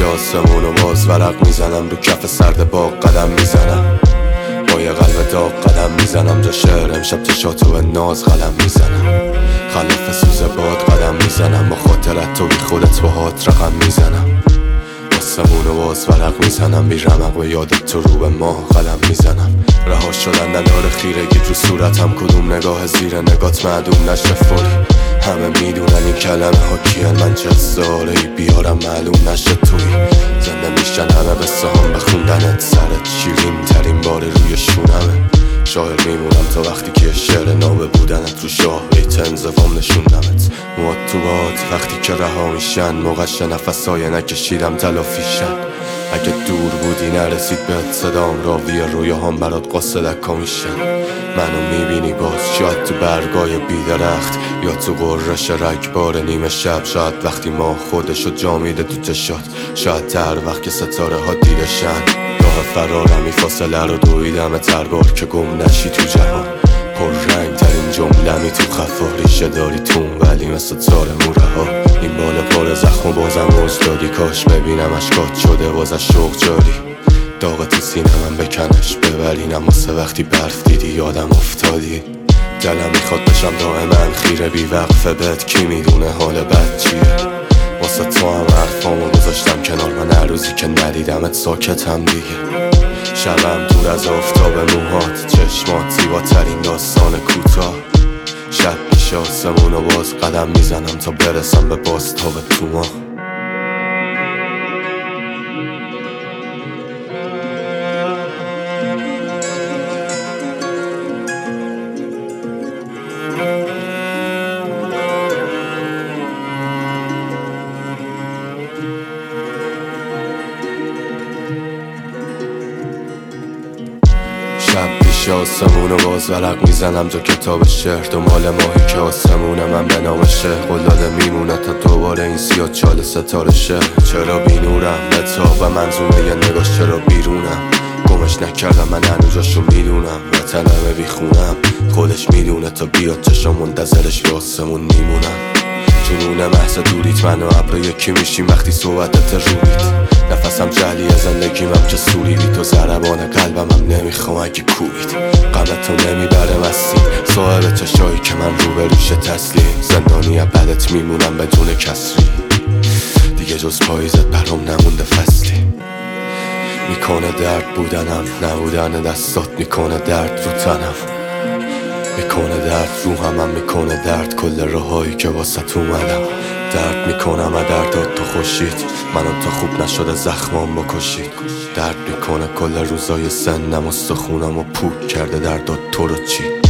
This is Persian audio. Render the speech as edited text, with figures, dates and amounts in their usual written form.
آسمون و باز ورق میزنم، رو کف سرد باغ قدم میزنم، با یه قلب داغ قدم میزنم، جا شعر امشب چشاتو به ناز قلم میزنم، خلاف سوز باد قدم میزنم، با خاطرت تو بی خودت با هات رقم میزنم، آسمون و باز ورق میزنم، بی رمق و یادت تو رو به ماه قلم میزنم، رها شدن نداره خیرگی رو صورتم، کدوم نگاه زیر نگات معدوم نشه فوری، همه میدونن این کلمه ها کیان، من چه ساله بیارم معلوم نشه توی زنده میشن همه قصه هم بخوندنت، سرت شیرین ترین بار روی شونمه، شاعر میمونم تا وقتی که شعر نابه بودنت رو شاه بیت انزوام نشوندمت، مواد تو باد وقتی که رها میشن، موقعش نفسای نکشیدم تلافیشن، اگه دور بودی نرسید بهت صدام، راوی رویاهام برات قصه دکا میشن، منو میبینی باز شاید تو برگای بیدرخت، یا تو قررش رگبار نیمه شب، شاید وقتی ما خودشو جا میده تو چشات، شاید تر وقت که ستاره ها دیدشن، راه فرارم فاصله رو دویدم تربار که گم نشی تو جهان، پر رنگ ترین جملمی تو خفا، ریشه داری تون ولی مثل تار موره ها، این بالا پر زخم و بازم دادی، کاش ببینم اشکات شده واسه شوق جاری، داغ تو سینه‌من بکنش ببرینم واسه وقتی برف دیدی یادم افتادی، دلم میخواد بشم دائما خیره بی وقفه بهت، کی میدونه حال بد چیه، واسه تو هم حرفامو گذاشتم کنار، من هر روزی که ندیدمت ساکتم دیگه، شبم دور از آفتاب موهات، چشمات زیباترین داستان کوتاه، شب میشه آسمون و باز قدم میزنم تا برسم به بازتاب تو ماه. شب پیش آسمون و باز ورق میزنم، جا کتاب شعر دنبال ماهی که آسمون من به نام شعر قلاده میمونه تا دوباره این سیاه چال ستاره شه، چرا بی نورم بتاب و منظومه یه نگاش چرا بیرونم، گمش نکردم من هنو جاشو میدونم، وطنمه بی خونم خودش میدونه تا بیاد چشم منتظرش به آسمون میمونم، جنون محض دوریت من و ابرو یکی میشیم وقتی صحبتت رویت، نفسم جعلی زندگیمم که سوری بی تو ضربان قلبم هم نمیخوام اگه کوبید، غمتو نمیبره مستی صاحب چشایی که من رو به روش تسلیم، زندانی بدت میمونم بدون کسری، دیگه جز پاییزت برام نمونده فصلی، میکنه درد بودنم نبودن دستات، میکنه درد رو تنم، میکنه درد روحم میکنه درد کل راهایی که واسه اومدم، درد میکنم و دردات تو خوشید، منو تا خوب نشده زخمام بکشید، درد میکنه کل روزای سنم استخونم و پوک کرده دردات تو رو چی